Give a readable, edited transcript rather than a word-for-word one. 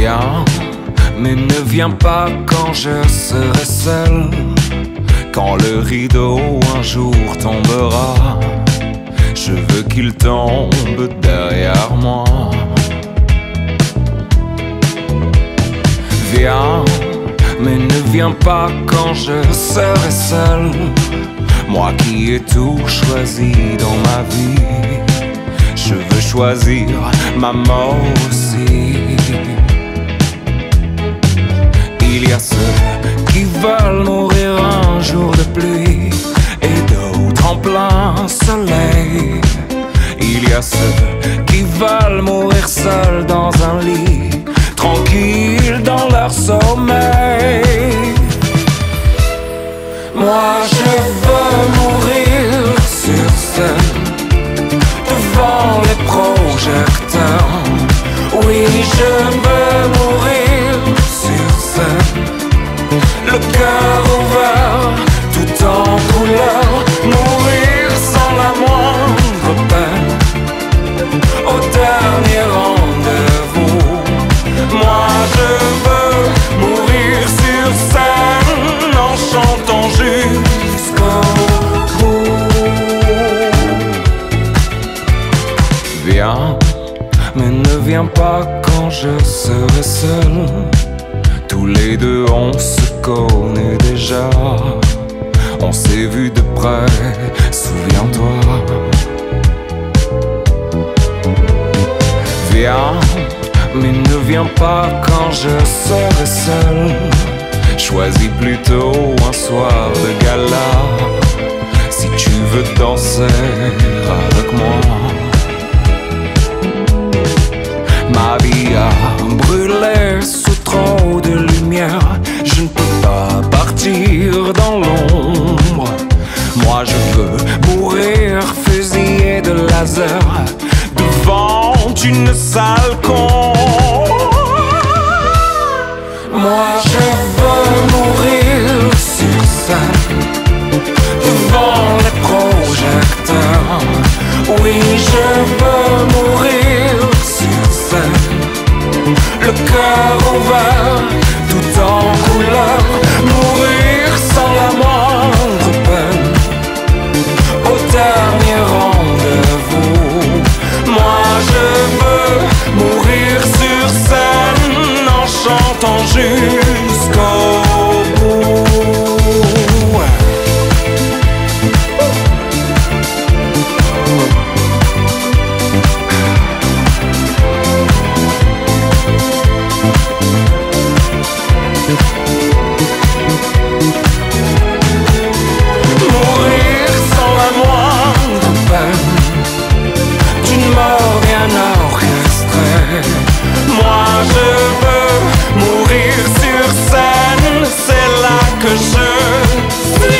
Viens, mais ne viens pas quand je serai seul. Quand le rideau un jour tombera, je veux qu'il tombe derrière moi. Viens, mais ne viens pas quand je serai seul. Moi qui ai tout choisi dans ma vie, je veux choisir ma mort aussi. Il y a ceux qui veulent mourir un jour de pluie et d'autres en plein soleil. Il y a ceux qui veulent mourir seuls dans un lit, tranquilles dans leur sommeil. Moi je veux mourir sur scène, devant les projecteurs. Oui, je veux mourir sur scène, le cœur ouvert, tout en couleur. Mourir sans la moindre peine, au dernier rendez-vous. Moi je veux mourir sur scène, en chantant jusqu'au bout. Viens, mais ne viens pas quand je serai seul. Tous les deux on se connaît déjà, on s'est vu de près, souviens-toi. Viens, mais ne viens pas quand je serai seul. Choisis plutôt un soir de gala, si tu veux danser avec moi. Ma vie a brûlé sous trop de lumière, je ne peux pas partir dans l'ombre. Moi je veux mourir fusillé de laser devant une salle con. Moi je veux mourir sur scène, devant les projecteurs. Oui, je veux mourir sur scène, le cœur ouvert, tout en couleur. Mourir sans la moindre peine, au dernier rendez-vous. Moi je veux mourir sur scène, en chantant jusqu'au bout. Mourir sans la moindre peine, d'une mort bien orchestrée. Moi je veux mourir sur scène, c'est là que je suis.